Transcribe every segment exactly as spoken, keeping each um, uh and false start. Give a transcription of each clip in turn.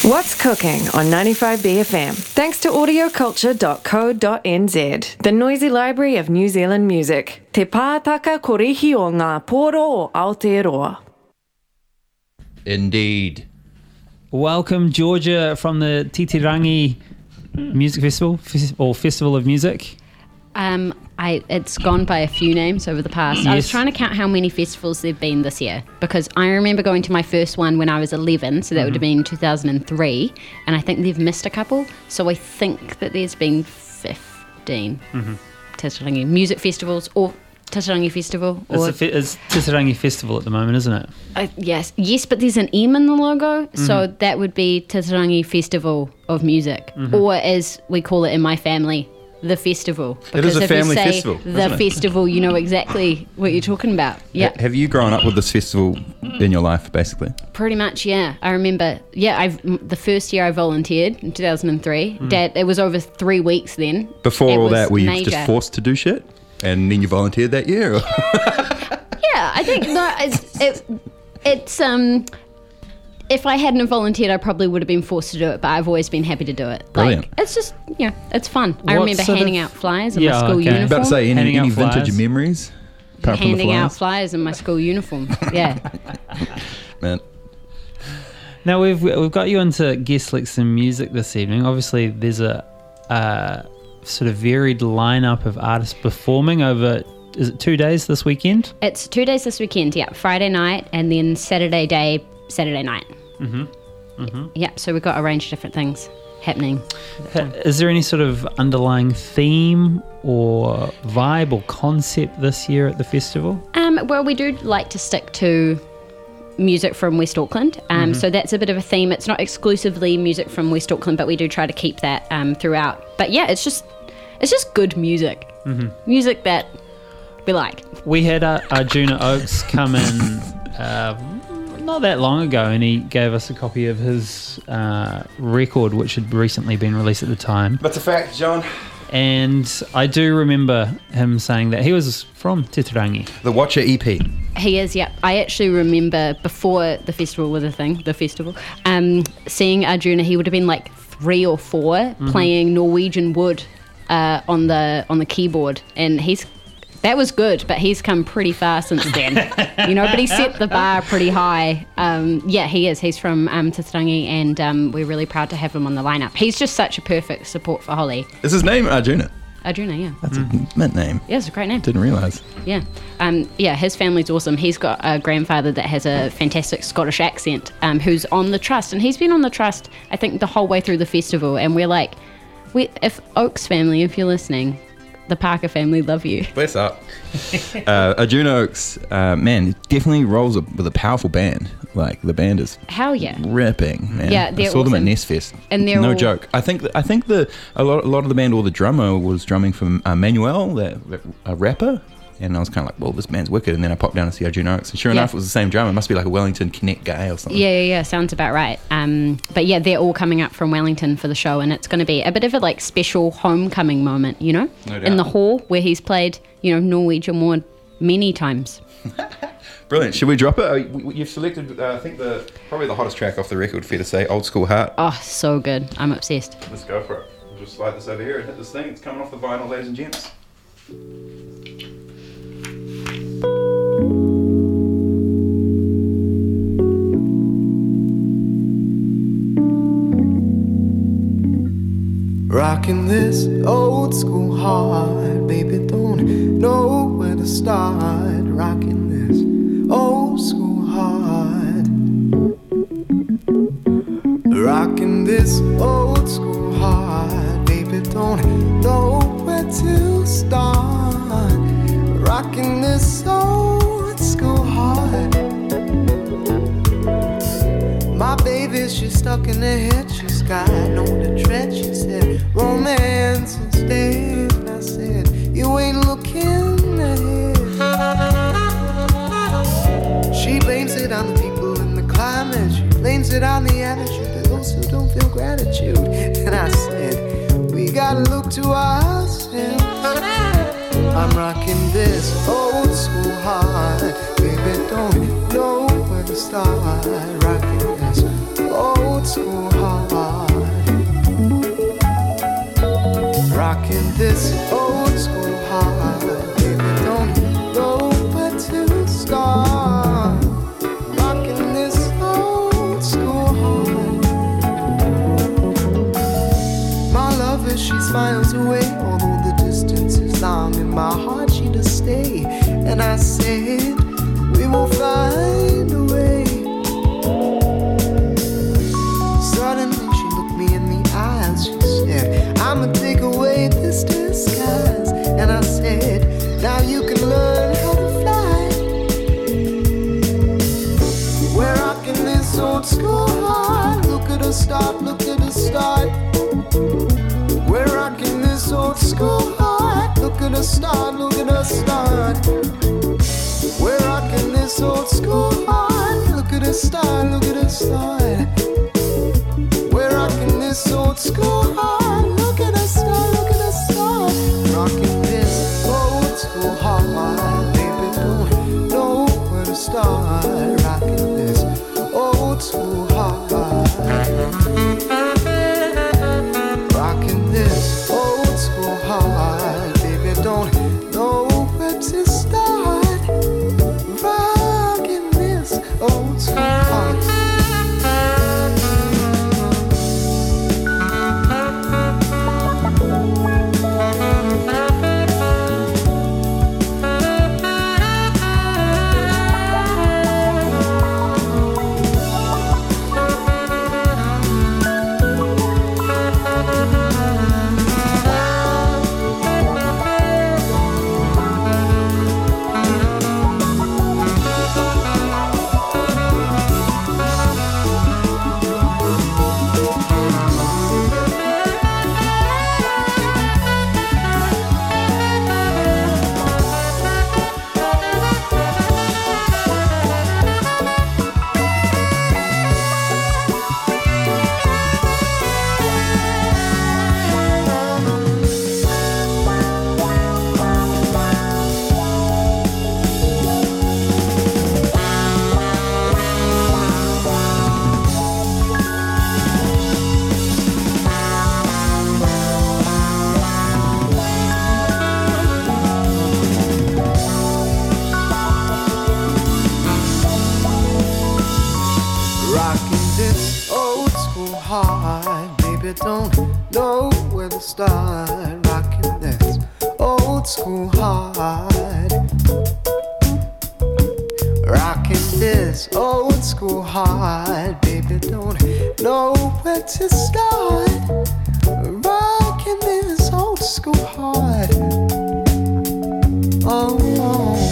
What's cooking on ninety-five B F M? Thanks to audio culture dot co dot n z, the noisy library of New Zealand music. Te pātaka korihi o ngā pōro o Aotearoa. Indeed. Welcome, Georgia, from the Titirangi Music Festival, or Festival of Music. Um, I it's gone by a few names over the past. Yes. I was trying to count how many festivals there've been this year, because I remember going to my first one when I was eleven, so that mm-hmm. would have been two thousand three, and I think they've missed a couple, so I think that there's been fifteen mm-hmm. Titirangi music festivals, or Titirangi Festival. Or, it's, a, it's Titirangi Festival at the moment, isn't it? Uh, yes, yes, but there's an M in the logo, mm-hmm. so that would be Titirangi Festival of Music, mm-hmm. or as we call it in my family, the festival. It is a family if you say festival. The festival, you know exactly what you're talking about. Yeah. Have you grown up with this festival in your life, basically? Pretty much, yeah. I remember. Yeah, I've the first year I volunteered in two thousand three. Mm. Dad, it was over three weeks then. Before it all that, were you major. just forced to do shit, and then you volunteered that year? Or? Yeah, I think no. It's it, it's um. If I hadn't volunteered, I probably would have been forced to do it, but I've always been happy to do it. Brilliant. Like, it's just, you know, it's fun. I What remember sort handing of- out flyers in Yeah, my school okay. uniform. About to say, any, Handing any out vintage flyers. memories? Apart from the handing out flyers? flyers in my school uniform. Yeah. Man. Now, we've we've got you into guest licks and music this evening. Obviously, there's a uh, sort of varied lineup of artists performing over, is it two days this weekend? It's two days this weekend, yeah. Friday night and then Saturday day, Saturday night. Mm-hmm. Mm-hmm. Yeah, so we've got a range of different things happening. Is there any sort of underlying theme or vibe or concept this year at the festival? Um, well, we do like to stick to music from West Auckland. Um, Mm-hmm. So that's a bit of a theme. It's not exclusively music from West Auckland, but we do try to keep that um, throughout. But yeah, it's just it's just good music. Mm-hmm. Music that we like. We had uh, Arjuna Oakes come in uh, not that long ago, and he gave us a copy of his uh, record, which had recently been released at the time. That's a fact, John. And I do remember him saying that he was from Titirangi. The Watcher E P. He is, yeah. I actually remember before the festival was a thing, the festival, um, seeing Arjuna. He would have been like three or four mm-hmm. playing Norwegian Wood uh, on the on the keyboard, and he's that was good, but he's come pretty far since then, you know. But he set the bar pretty high. Um, yeah, he is. He's from um, Titirangi, and um, we're really proud to have him on the lineup. He's just such a perfect support for Holly. Is his name Arjuna? Arjuna, yeah. That's mm. a mint name. Yeah, it's a great name. Didn't realise. Yeah. Um, yeah, his family's awesome. He's got a grandfather that has a fantastic Scottish accent, um, who's on the Trust. And he's been on the Trust, I think, the whole way through the festival. And we're like, we, if Oakes family, if you're listening, the Parker family love you. Bless up. uh, Arjuna Oakes, uh, man, definitely rolls a, with a powerful band. Like, the band is Hell yeah. ripping, man. Yeah, they're I saw awesome. them at Nestfest. And they're no all- joke. I think I think the a lot a lot of the band, or the drummer was drumming from uh, Manuel, that, that a rapper. And I was kind of like, well, this band's wicked. And then I popped down to see Arjuna Oakes. And sure Yeah. enough, it was the same drummer. It must be like a Wellington Connect guy or something. Yeah, yeah, yeah. Sounds about right. Um, but yeah, they're all coming up from Wellington for the show, and it's going to be a bit of a like special homecoming moment, you know, No doubt. in the hall where he's played, you know, Norwegian Wood many times. Brilliant. Should we drop it? Uh, you- You've selected, uh, I think, the probably the hottest track off the record, fair to say, Old School Heart. Oh, so good. I'm obsessed. Let's go for it. We'll just slide this over here and hit this thing. It's coming off the vinyl, ladies and gents. Rocking this old school heart, baby, don't know where to start. Rocking this old school heart. Rocking this old school heart, baby, don't know where to start. Rocking this old school heart. My baby, she's stuck in the head. She's got no the tread. She said romance instead. And I said you ain't looking ahead. She blames it on the people in the climate. She blames it on the attitude of those who don't feel gratitude. And I said we gotta look to ourselves. I'm rocking this old school heart. Baby, don't know where to start. Rocking this old school heart. rocking this old school heart. Baby, don't know where to start. Rocking this old school heart. My lover, she's miles away, although the distance is long. In my heart, she does stay. And I said, we will find a way. Suddenly she looked me in the eyes. She said, I'ma take away this disguise. And I said, now you can learn how to fly. We're rocking this old school heart. Look at us start, look at us start. We're rocking this old school heart. Look at us start, look at us start. We're rocking this old school heart. Look at us start, look at us start. We're rocking this old school heart. Look at us start, look at us start. Rocking this old school heart. Baby, don't know where to start. Rocking this old school heart. Rocking this old school heart. Baby, don't know where to start. Rocking this old school heart. Rocking this old school heart. Baby, don't know where to start. Rocking this old school heart. Rocking this old school heart. Baby, don't know where to start. Rocking this old school heart. Oh, oh, oh.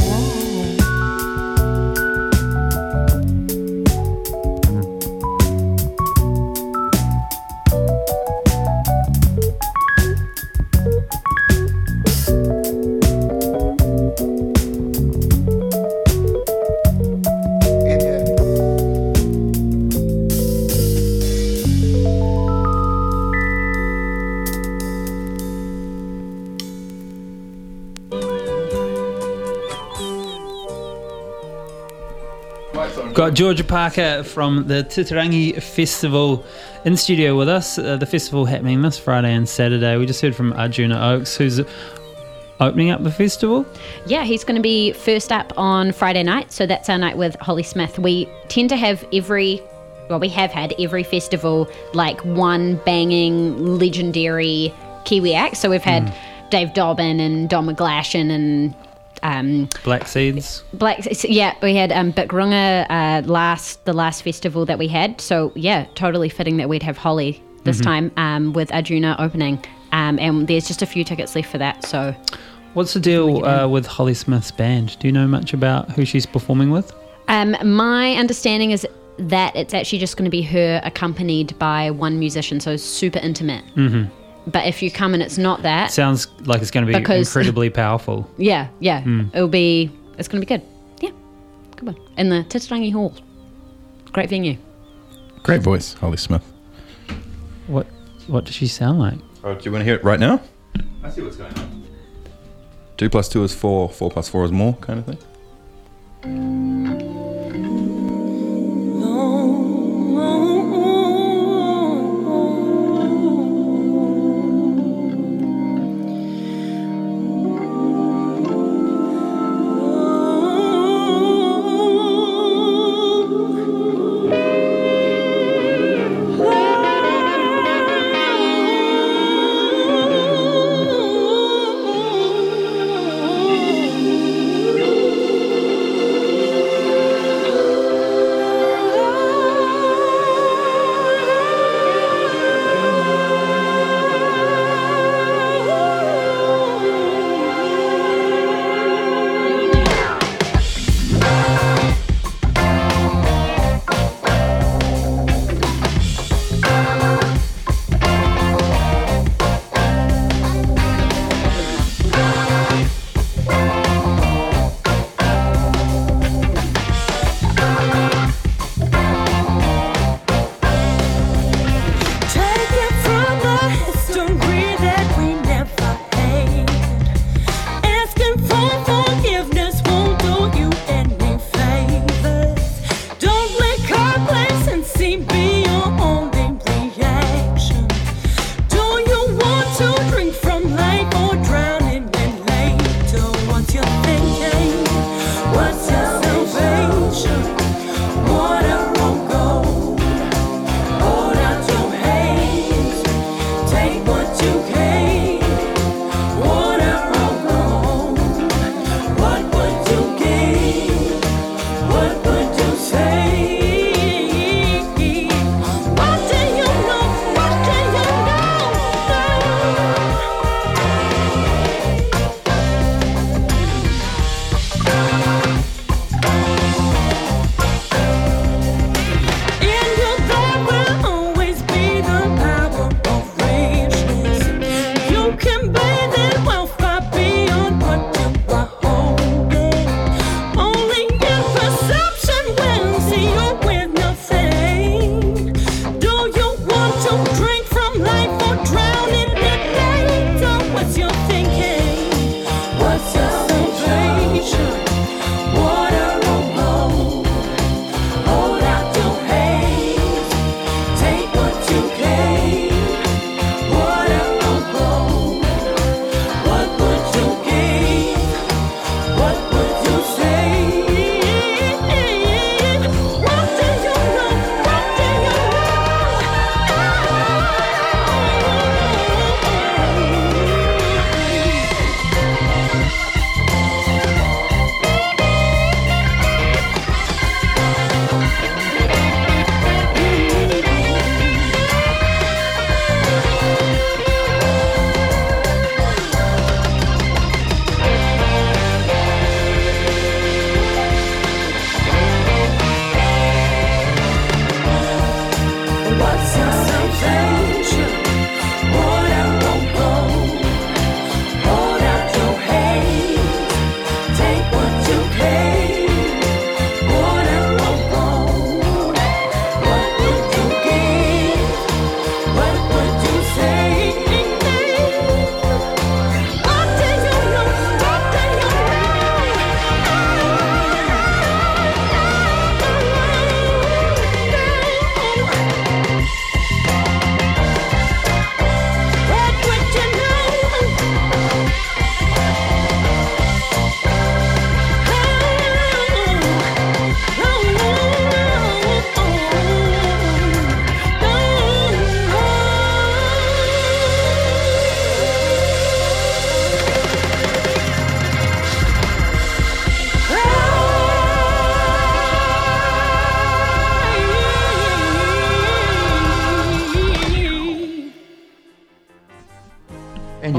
Got Georgia Parker from the Titirangi Festival in studio with us. Uh, the festival happening this Friday and Saturday. We just heard from Arjuna Oakes, who's opening up the festival. Yeah, he's going to be first up on Friday night. So that's our night with Holly Smith. We tend to have every, well, we have had every festival like one banging legendary Kiwi act. So we've had mm. Dave Dobbin and Don McGlashan and Um, Black Seeds. Black, yeah, we had um, Bikrunga uh, last the last festival that we had. So yeah, totally fitting that we'd have Holly this mm-hmm. time um, with Arjuna opening. Um, and there's just a few tickets left for that. So, what's the deal uh, with Holly Smith's band? Do you know much about who she's performing with? Um, my understanding is that it's actually just going to be her accompanied by one musician. So super intimate. Mm-hmm. But if you come and it's not that... Sounds like it's going to be because, incredibly powerful. Yeah, yeah. Mm. It'll be... It's going to be good. Yeah. Good one. In the Titirangi Hall. Great venue. Great voice, Holly Smith. What What does she sound like? Oh, do you want to hear it right now? I see what's going on. Two plus two is four. Four plus four is more, kind of thing.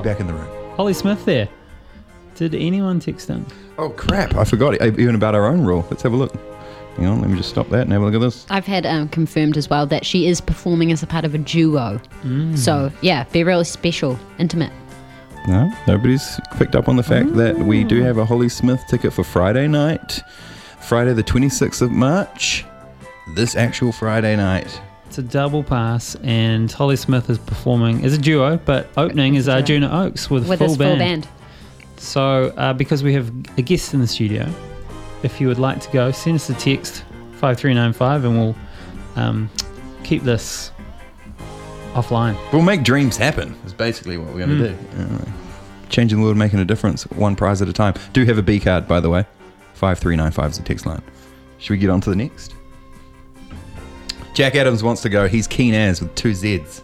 you back in the room. Holly Smith there. Did anyone text in? Oh, crap. I forgot it, even about our own rule. Let's have a look. Hang on, let me just stop that and have a look at this. I've had um, confirmed as well that she is performing as a part of a duo. Mm. So, yeah, be really special, intimate. No, nobody's picked up on the fact that we do have a Holly Smith ticket for Friday night. Friday the twenty-sixth of March. This actual Friday night. It's a double pass, and Holly Smith is performing as a duo, but opening is Arjuna Oaks with, With full his band. full band. So, uh, because we have a guest in the studio, if you would like to go, send us a text, five three nine five, and we'll um, keep this offline. We'll make dreams happen, is basically what we're going to Mm. do. Uh, changing the world, making a difference, one prize at a time. Do have a B card, by the way. five three nine five is the text line. Should we get on to the next? Jack Adams wants to go. He's keen as with two Z's.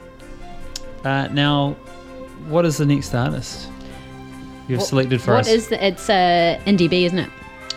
Uh, now, what is the next artist you've What- selected for what us? is the, it's uh, Indie B, isn't it?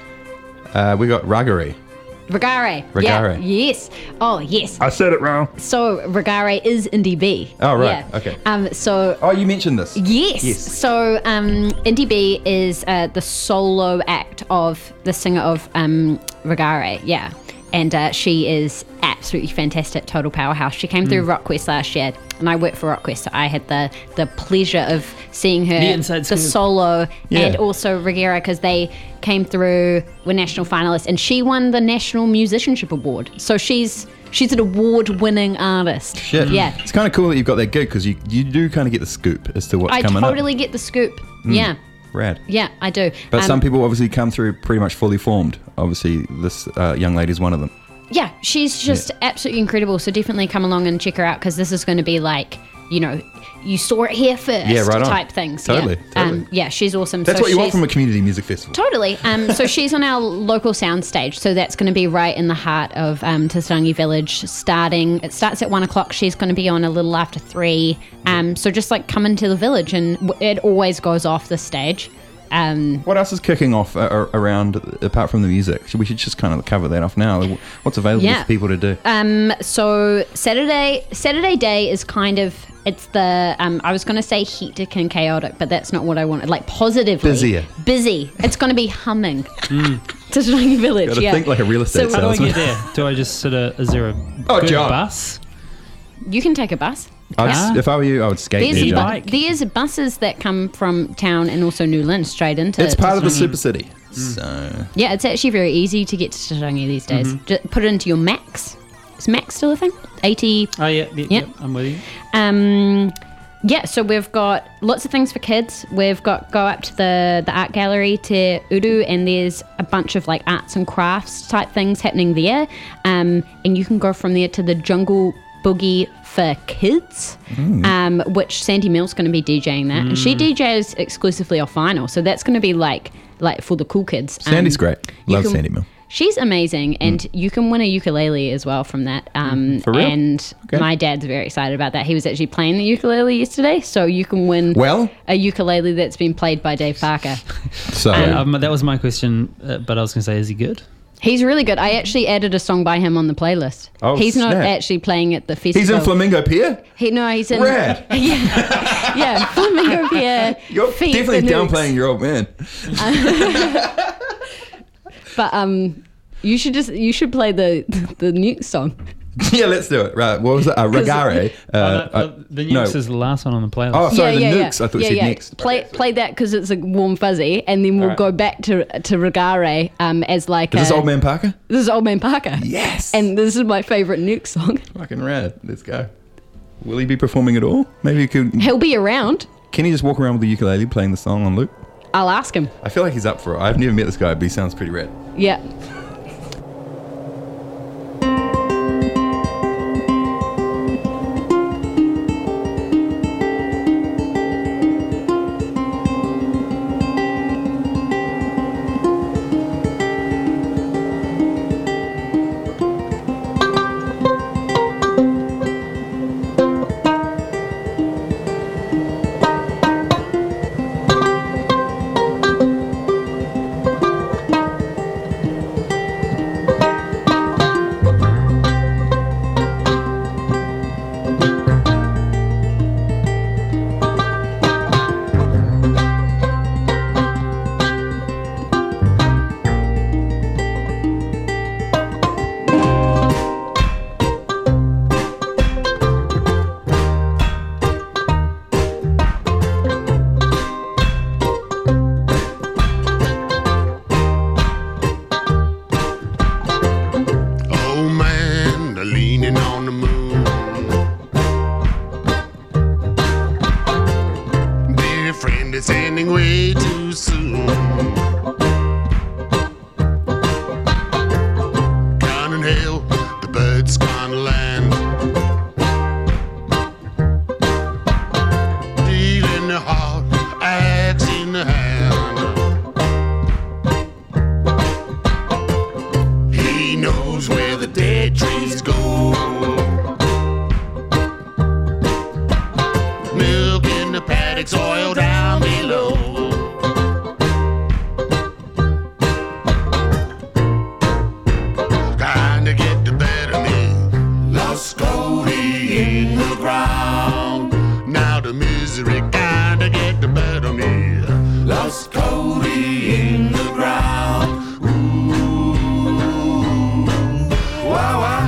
Uh, we got Ragare. Regare. Regare. Yeah, yes. Oh, yes. I said it wrong. So Regare is Indie B. Oh, right. Yeah. Okay. Um. So Oh, you mentioned this. yes. Yes. So um, Indie B is uh, the solo act of the singer of um Regare. Yeah. And uh, she is absolutely fantastic, total powerhouse. She came Mm. through RockQuest last year, and I worked for RockQuest, so I had the the pleasure of seeing her, The inside the scoop. solo, Yeah. and also Regera, because they came through, were national finalists, and she won the National Musicianship Award. So she's she's an award-winning artist. Shit. Yeah. It's kind of cool that you've got that gig because you, you do kind of get the scoop as to what's I coming totally up. get the scoop. Yeah. Rad. Yeah, I do. But Um, some people obviously come through pretty much fully formed. Obviously, this uh, young lady is one of them. Yeah, she's just absolutely incredible. So definitely come along and check her out, because this is going to be like, you know, you saw it here first Yeah, right on. type things. Totally, Yeah. totally. Um, yeah, she's awesome. That's so what you want she's- from a community music festival. Totally. Um, so she's on our local soundstage. So that's going to be right in the heart of um, Tastangi Village. Starting, it starts at one o'clock. She's going to be on a little after three. Um, so just like come into the village, and w- it always goes off the stage. Um, What else is kicking off uh, ar- around, apart from the music? We should just kind of cover that off now. What's available Yeah. for people to do? um, so Saturday, Saturday day is kind of, it's the, um, I was going to say hectic and chaotic, but that's not what I wanted. Like positively. Busier. Busy. It's going to be humming. Tastangi Village. Gotta yeah. think like a real estate So- How do I salesman. get there? Do I just sort of, is there a Oh, good John. bus? You can take a bus. I'd, Yeah. If I were you, I would skate There's, there, John. e-bike. bu- there's buses that come from town and also New Lynn straight into It's part of the Tastangi. super city. Mm. So, Yeah, it's actually very easy to get to Tastangi these days. Mm-hmm. Just put it into your Max. Is Max still a thing? eighty. Oh, yeah, yeah, Yep. yeah, I'm with you. Um, yeah, so we've got lots of things for kids. We've got go up to the, the art gallery to Uru, and there's a bunch of like arts and crafts type things happening there. Um, and you can go from there to the Jungle Boogie for kids, um, which Sandy Mill's going to be DJing that, and she D Js exclusively off vinyl, so that's going to be like like for the cool kids. Sandy's Um, great. you Love can- Sandy Mill. She's amazing, and you can win a ukulele as well from that. Um, For real? And Okay. my dad's very excited about that. He was actually playing the ukulele yesterday, so you can win Well, a ukulele that's been played by Dave Parker. so Um, that was my question, uh, but I was going to say, is he good? He's really good. I actually added a song by him on the playlist. Oh, he's not snap. actually playing at the festival. he's in Flamingo Pier? He, no, he's in. Rad. yeah, yeah, Flamingo Pier. You're Feet definitely the Nukes. downplaying your old man. But um, you should just you should play the the Nuke song. Yeah, let's do it. Right. What was it? Uh, Regare. Uh, oh, no, uh, the no. Nukes is the last one on the playlist. Oh, sorry, the yeah, yeah, Nukes. I thought yeah, you said yeah. next. Play play that because it's a warm fuzzy, and then we'll Alright. go back to to Regare um, as like Is this a- Old Man Parker? This is Old Man Parker. Yes. And this is my favorite Nuke song. Fucking rad. Let's go. Will he be performing at all? Maybe he could. He'll be around. Can he just walk around with the ukulele playing the song on loop? I'll ask him. I feel like he's up for it. I've never met this guy, but he sounds pretty rad. Yeah. it's ending way too soon. Gun and hail, the bird's gone to land. Deal in the heart, axe in the hand. He knows where the dead trees go. Milk in the paddocks, oil down below. Kinda get the better of me. Lost Cody in the ground. Now the misery kinda get the better of me. Lost Cody in the ground. Ooh, wow, wow.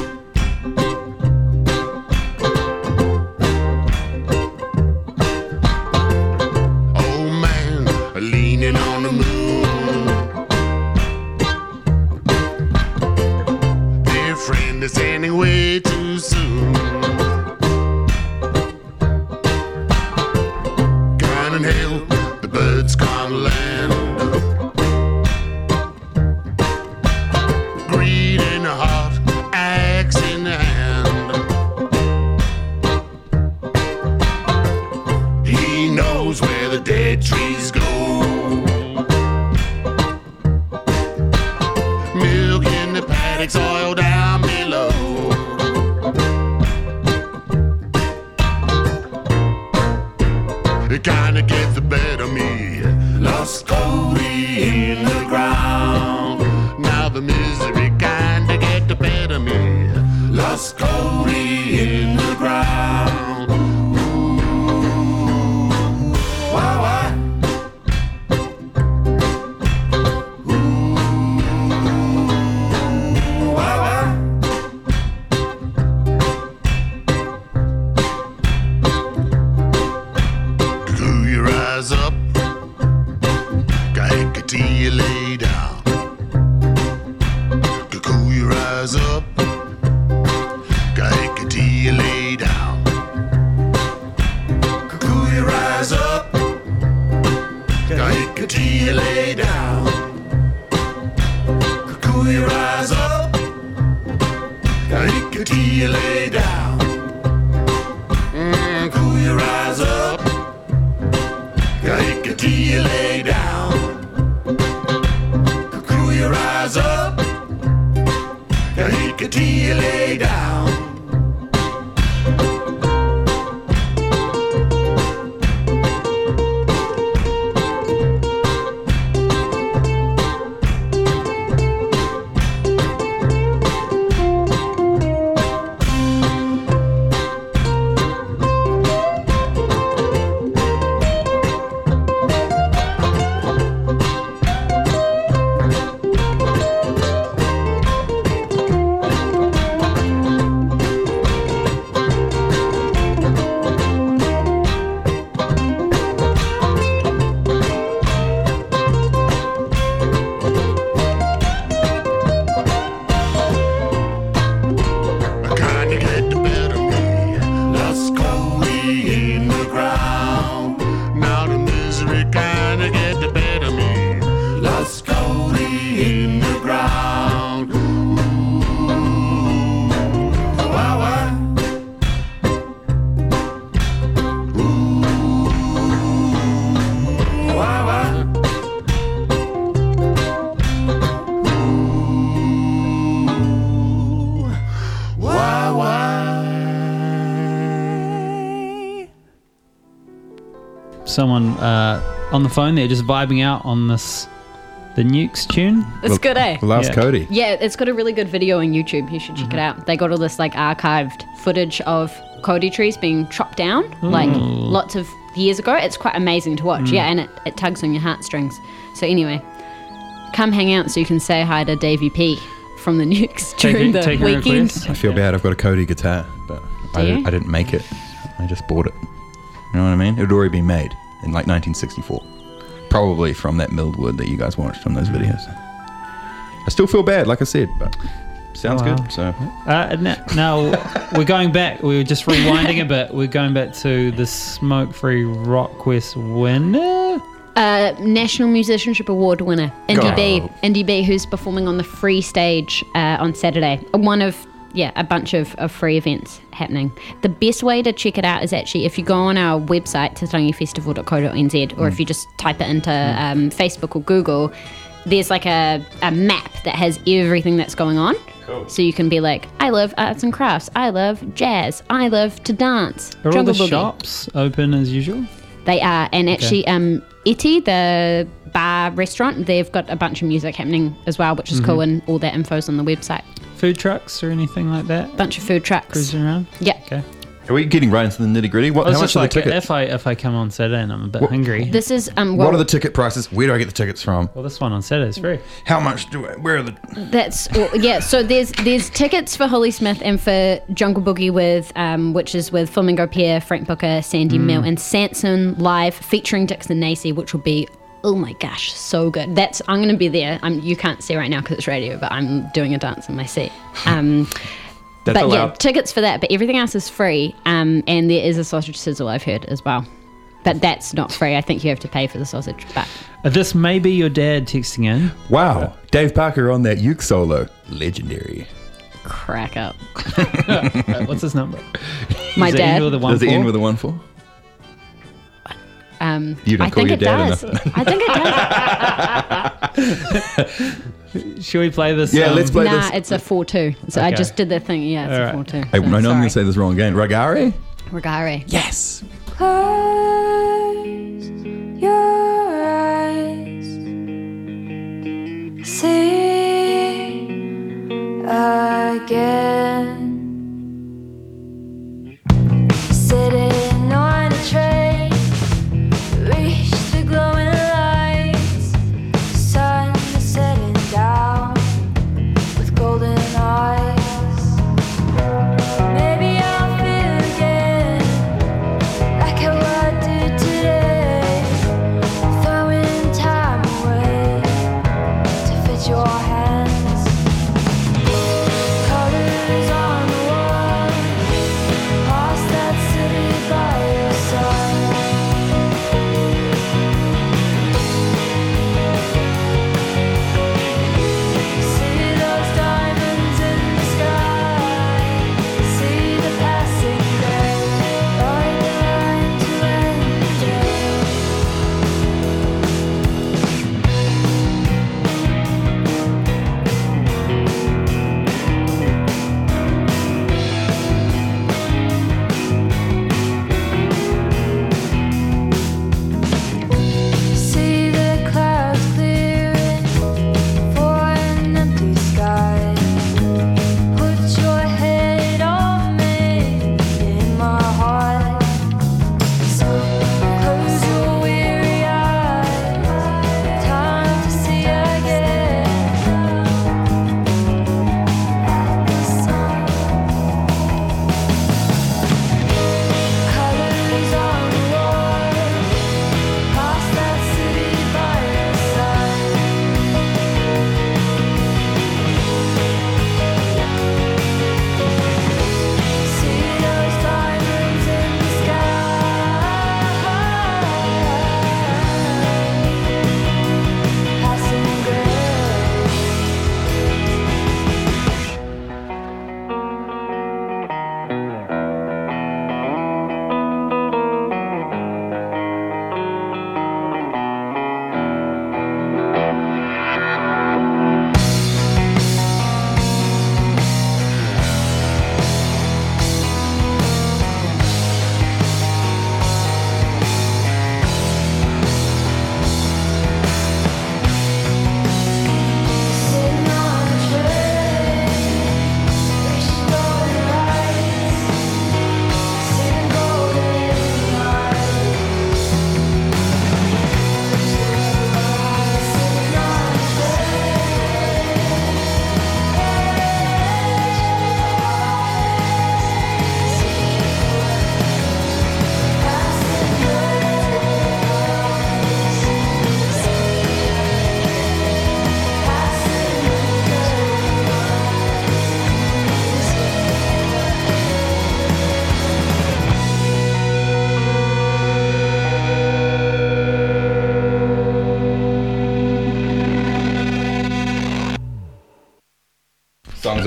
Old man leaning on the moon. Dear friend, it's ending way too soon. Gun and hail, the birds gone to land. Greed in the heart, axe in the hand. He knows where the dead trees go. Milk in the paddocks, oil down below. It kinda gets the better of me. Lost Cody in the ground. Now the misery kinda get the better of me. Lost Cody in the ground. Ooh, why, why? Ooh, why, why? Cool your eyes up. Kahekati, lay down. Cool your eyes up. Kahekati, lay down. Cool your eyes up. Kahekati, lay down. Cool your eyes up. Kahekati, lay down. Mm, cool your eyes up. Kahekati, lay down. Cool your eyes up. Kahekati, lay down. Someone uh, on the phone there just vibing out on this, the Nukes tune. It's Well, good, eh? Lost Yeah. Cody. Yeah, it's got a really good video on YouTube. You should check it out. They got all this like archived footage of Cody trees being chopped down, like lots of years ago. It's quite amazing to watch. Yeah, and it, it tugs on your heartstrings. So anyway, come hang out so you can say hi to Davey P from the Nukes during Taking- the taking weekend. requests. I feel bad. I've got a Cody guitar, but I Do you? didn't, I didn't make it. I just bought it. You know what I mean? It had already been made in like nineteen sixty-four. Probably from that milled wood that you guys watched on those videos. I still feel bad, like I said, but sounds Oh, wow. good. So Uh, now, now we're going back. We were just rewinding a bit. We're going back to the Smoke Free Rock Quest winner. Uh, National Musicianship Award winner, Indy Go. B. Indy B, who's performing on the free stage uh, on Saturday. One of, yeah, a bunch of, of free events happening. The best way to check it out is actually if you go on our website, te tarangi festival dot co dot n z, or if you just type it into um, Facebook or Google, there's like a, a map that has everything that's going on. Cool. So you can be like, I love arts and crafts, I love jazz, I love to dance. Are all Jungle the Boogie. shops open as usual? They are, and actually, um, Eti, the bar restaurant, they've got a bunch of music happening as well, which is cool, and all that info's on the website. Food trucks or anything like that? Bunch of food trucks. Cruising around? Yeah. Okay. are we getting right into the nitty gritty? What? I was How much just are like, the tickets? if I if I come on Saturday and I'm a bit What- hungry. This is um. Well, What are the ticket prices? Where do I get the tickets from? well, this one on Saturday is free. How much do I? Where are the? That's well, yeah. So there's there's tickets for Holly Smith and for Jungle Boogie with um, which is with Flamingo Pierre, Frank Booker, Sandy Mill, and Sanson live featuring Dixon Nacy, which will be. Oh my gosh, so good. That's I'm going to be there. I'm, you can't see right now because it's radio, but I'm doing a dance in my seat. Um, That's but yeah, allowed. tickets for that. But everything else is free. Um, and there is a sausage sizzle I've heard as well. But that's not free. I think you have to pay for the sausage. But Uh, this may be your dad texting in. Wow, Dave Parker on that uke solo, legendary. crack up. Uh, what's his number? My Does it end dad. with a one Does it end four? with a one four? Um, You don't I call think your it dad does. enough. I think it does. Should we play this? Yeah, um, let's play Nah, this. it's a four two. So I Okay. just did the thing. Yeah, it's All a right. four two. Hey, I know I'm going to say this wrong again. Ragare? Regare. Yes. Close your eyes. See again. Sitting on a train, reach the glowing lights. Sun is setting down with golden eyes. Maybe I'll feel again like how I did today, throwing time away to fit your hands. Color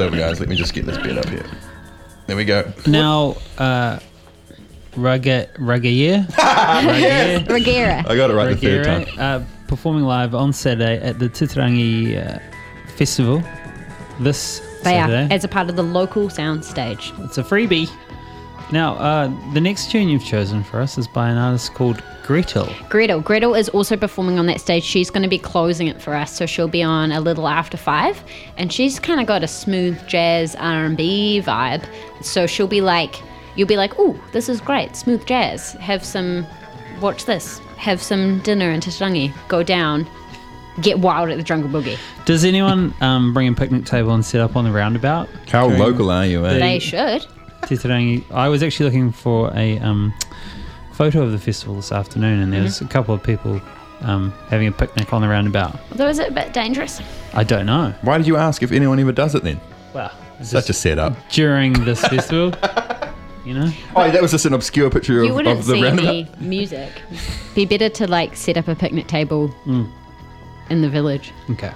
over, guys. Let me just get this bed up here. There we go. Now, uh, Raga, Ragayer? Ragayer? Regera. I got it right the third time. Ragayer, uh, performing live on Saturday at the Titirangi uh, Festival this They Saturday. are, as a part of the local sound stage. It's a freebie. Now, uh, the next tune you've chosen for us is by an artist called Gretel. Gretel. Gretel is also performing on that stage. She's going to be closing it for us, so she'll be on a little after five. And she's kind of got a smooth jazz R and B vibe. So she'll be like, you'll be like, ooh, this is great, smooth jazz. Have some, watch this. Have some dinner in Titirangi. Go down. Get wild at the Jungle Boogie. Does anyone um, bring a picnic table and set up on the roundabout? How local are you, eh? They should. Titirangi. I was actually looking for a um, photo of the festival this afternoon, and there's Mm-hmm. a couple of people um, having a picnic on the roundabout. Although is it a bit dangerous? I don't know. Why did you ask if anyone ever does it then? Wow. Such a setup. During this festival, you know? Oh, that was just an obscure picture You of, wouldn't of the see roundabout. any music. Be better to like set up a picnic table Mm. in the village. Okay.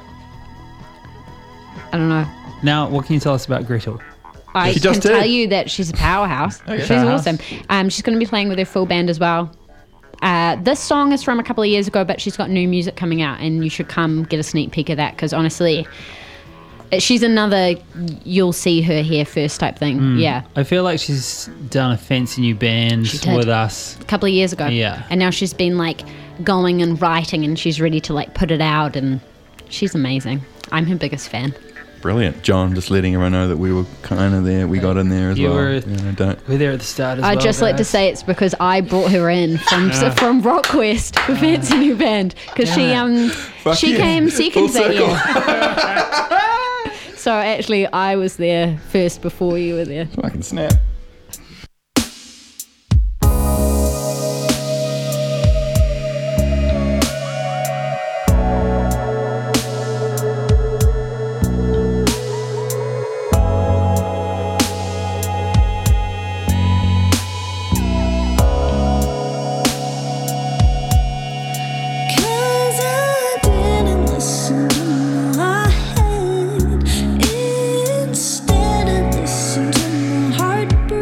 I don't know. Now, what can you tell us about Gretel? I She can just did. tell you that she's a powerhouse. She's Powerhouse. awesome. Um, she's going to be playing with her full band as well. Uh, this song is from a couple of years ago, but she's got new music coming out, and you should come get a sneak peek of that because honestly, she's another you'll see her here first type thing. Mm. Yeah, I feel like she's done a fancy new band She did. with us. a couple of years ago. Yeah. and now she's been like going and writing, and she's ready to like put it out, and she's amazing. I'm her biggest fan. Brilliant. John, just letting everyone know that we were kind of there. We got in there as You well. were- You know, don't. We're there at the start as I'd well, just like to guys. say it's because I brought her in from from Rockquest for Fancy New Band because she um Fuck she yeah. came second Full that circle. year. So actually, I was there first before you were there. Fucking snap. Cause I didn't listen to my head. Instead I listened to my heart.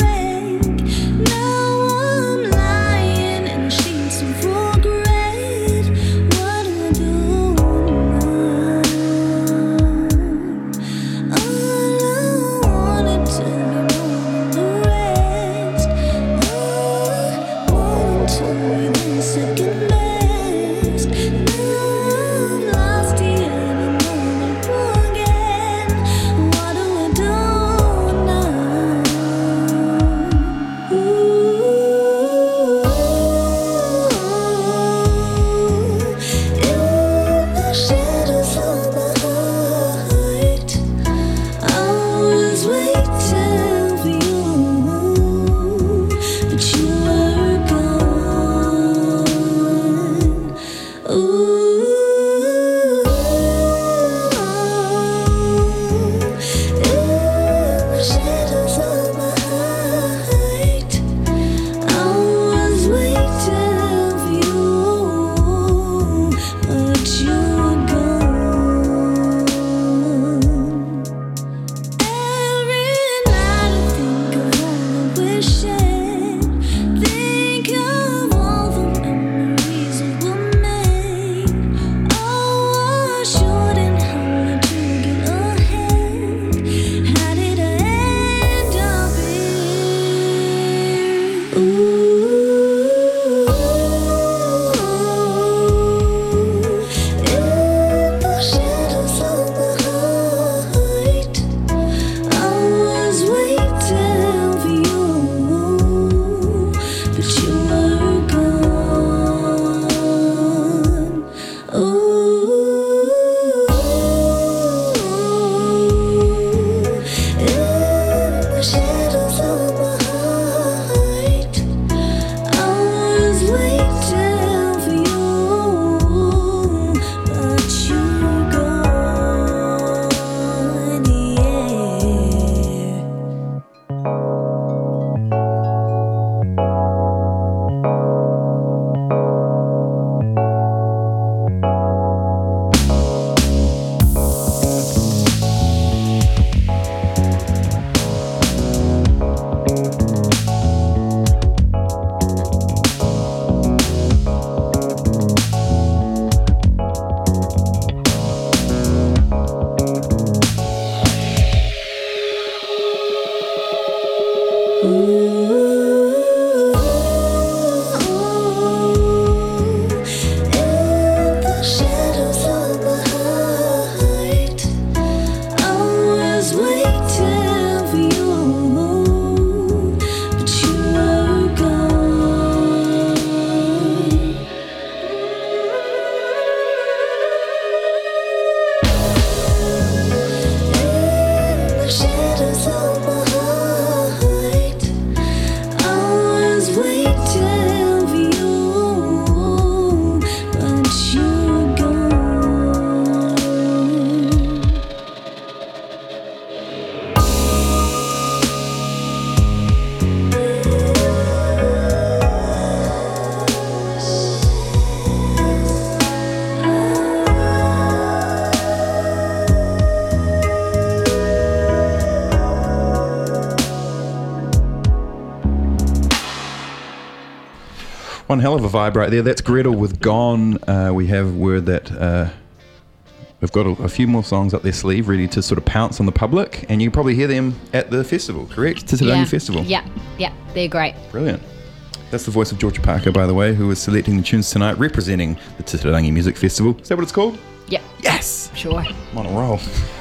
One hell of a vibe right there. That's Gretel with Gone. Uh, we have word that uh, we've got a, a few more songs up their sleeve ready to sort of pounce on the public, and you can probably hear them at the festival, correct? Te Te Rangi yeah. Festival. Yeah, yeah, they're great. Brilliant. That's the voice of Georgia Parker, by the way, who is selecting the tunes tonight, representing the Te Te Rangi Music Festival. Is that what it's called? Yeah, Yes! sure. I'm on a roll.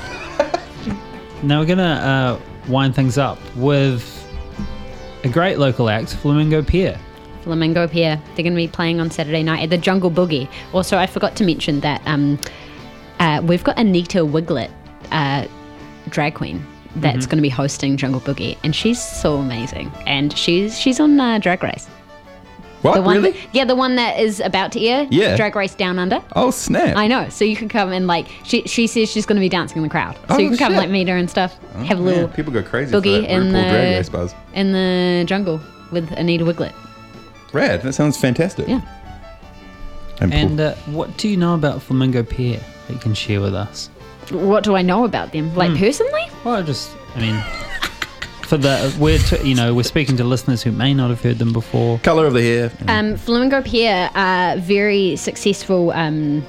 Now we're gonna uh, wind things up with a great local act, Flamingo Pier. Flamingo Pier. They're going to be playing on Saturday night at the Jungle Boogie. Also, I forgot to mention that um, uh, we've got Anita Wiglet, uh, drag queen, that's Mm-hmm. going to be hosting Jungle Boogie, and she's so amazing. And she's she's on uh, Drag Race. What, The one really? that- yeah, the one that is about to air. Yeah. Drag Race Down Under. Oh, snap. I know. So you can come and like she she says she's going to be dancing in the crowd. So Oh, you can come shit. like meet her and stuff. Oh, have a man, little people go crazy boogie for that in RuPaul the Drag Race buzz. in the jungle with Anita Wiglet. Rad. That sounds fantastic. Yeah. And, And uh, what do you know about Flamingo Pier that you can share with us? What do I know about them? Like personally? Well, just, I mean, for the, we're, t- you know, we're speaking to listeners who may not have heard them before. colour of the hair. Um, Flamingo Pier are very successful. Um,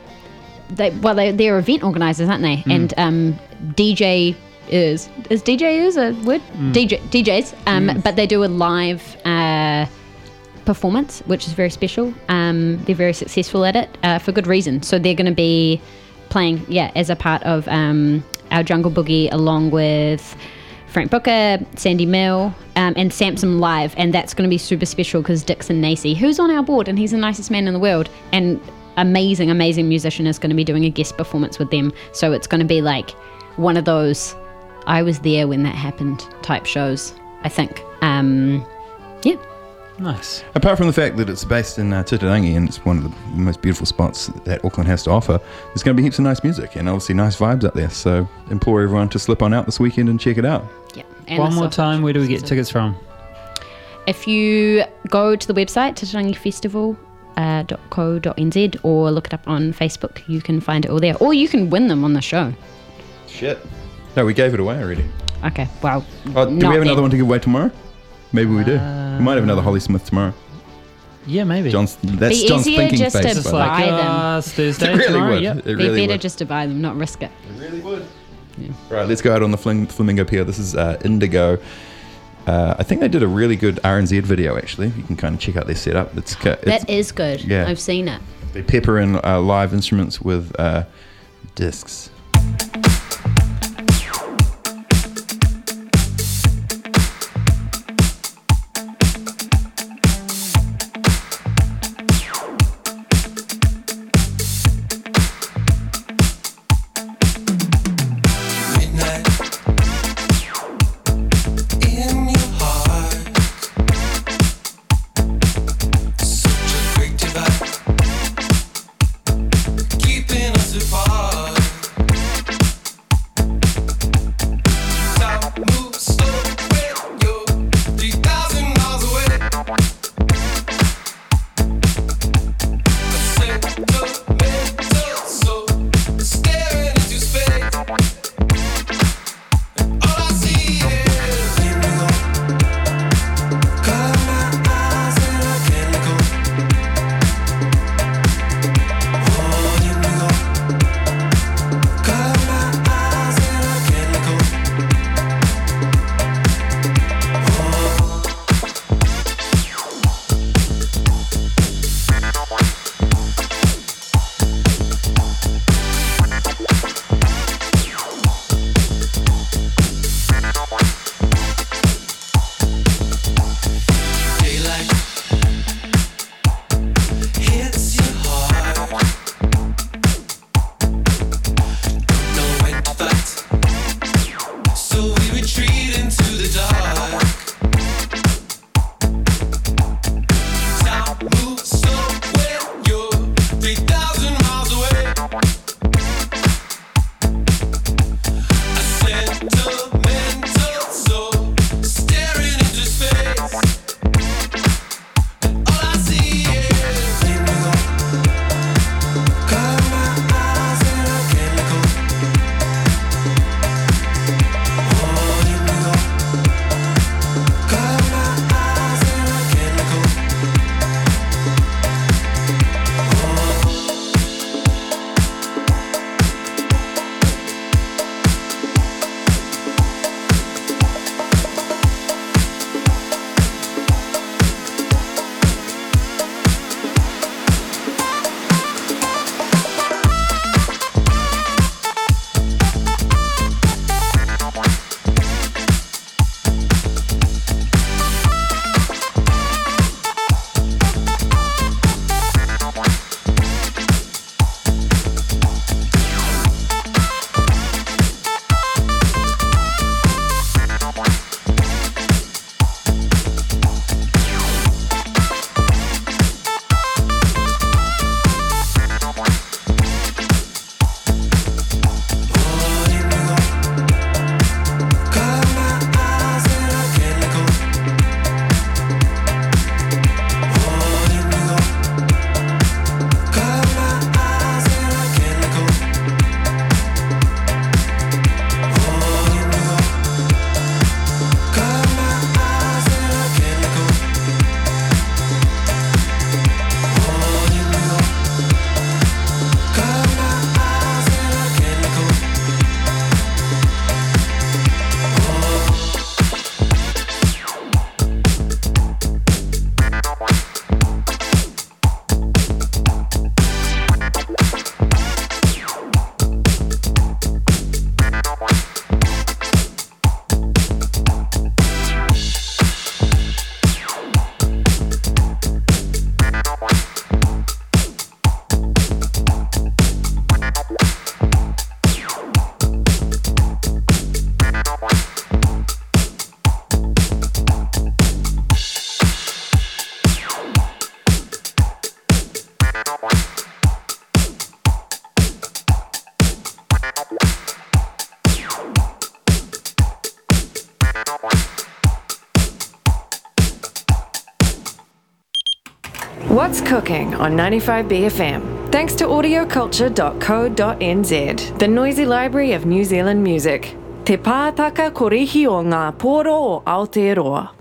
they well, they, they're event organisers, aren't they? And um, D J is is D J is a word? D J D Js. Um, but they do a live uh, performance, which is very special. Um, they're very successful at it uh, for good reason. So they're going to be playing, yeah, as a part of um, our Jungle Boogie, along with Frank Booker, Sandy Mill, um, and Samson Live, and that's going to be super special because Dixon Nacy, who's on our board, and he's the nicest man in the world, and amazing, amazing musician, is going to be doing a guest performance with them. So it's going to be like one of those I was there when that happened type shows, I think. Um, yeah. Nice. Apart from the fact that it's based in uh, Te Te Rangi and it's one of the most beautiful spots that Auckland has to offer, there's going to be heaps of nice music and obviously nice vibes up there. So implore everyone to slip on out this weekend and check it out. Yeah. And One the more sausage. time, where do we get tickets from? If you go to the website, te te rangi festival dot co dot n z, or look it up on Facebook, you can find it all there. Or you can win them on the show. Shit. No, we gave it away already. Okay, well, Oh, do we not have another then. one to give away tomorrow? Maybe we do. we might have another Holly Smith tomorrow. Yeah, maybe. John's that's Be John's easier thinking just face. to by Just the way. like, buy them. uh, it's Thursday It really tomorrow. would. Yep. It Be really better would. just to buy them, not risk it. It really would. Right, let's go out on the fling, Flamingo Pier. This is uh, Indigo. Uh, I think they did a really good R and Z video, actually. You can kind of check out their setup. It's, ca- it's That is good. yeah. I've seen it. They pepper in uh, live instruments with uh, discs. Midnight in your heart, such a great divide, keeping us apart. What's cooking on ninety-five B F M? Thanks to audio culture dot co dot n z, the noisy library of New Zealand music. Te pātaka korihi o ngā pōro o Aotearoa.